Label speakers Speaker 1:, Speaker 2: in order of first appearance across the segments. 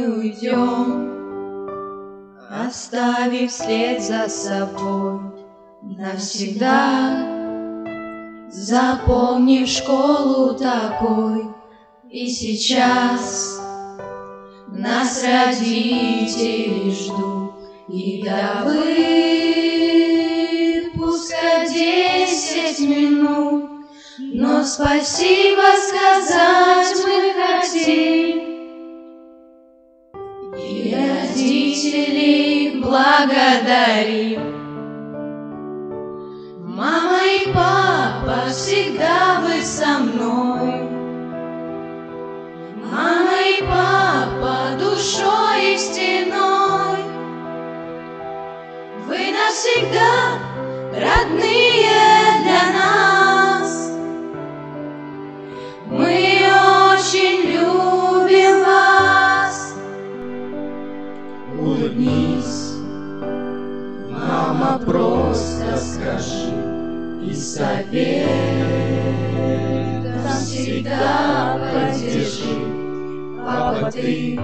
Speaker 1: мы уйдем, оставив след за собой навсегда. Запомнив школу такой, и сейчас нас родители ждут, и до выпуска 10 минут. Но спасибо сказать мы хотим, и родителей благодарим. Мама и папа, всегда вы со мной. Мама и папа, душой и стеной. Вы навсегда родные для нас. Мы очень любим вас.
Speaker 2: Улыбнись, мама, просто скажи, и советом всегда поддержи. Папа, ты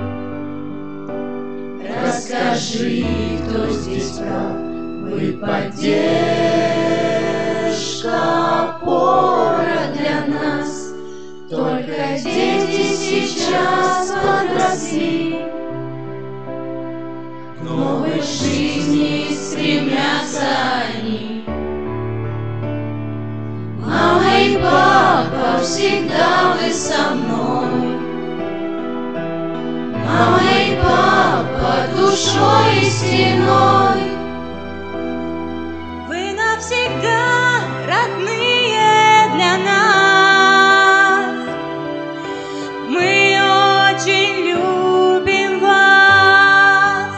Speaker 2: расскажи, кто здесь прав. Вы поддержка, опора для нас. Только дети сейчас подросли, к новой жизни стремятся они. Мама и папа, всегда вы со мной. Мама и папа, душой и стеной.
Speaker 1: Вы навсегда родные для нас. Мы очень любим вас.